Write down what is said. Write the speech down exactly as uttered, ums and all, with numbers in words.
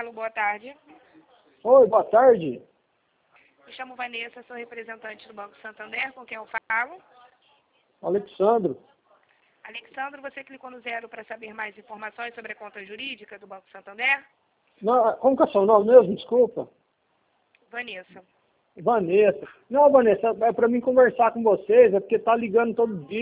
Alô, boa tarde. Oi, boa tarde. Me chamo Vanessa, sou representante do Banco Santander, com quem eu falo. Alexandro. Alexandro, você clicou no zero para saber mais informações sobre a conta jurídica do Banco Santander? Não, como que é o seu nome mesmo? Desculpa. Vanessa. Vanessa. Não, Vanessa, é para mim conversar com vocês, é porque tá ligando todo dia.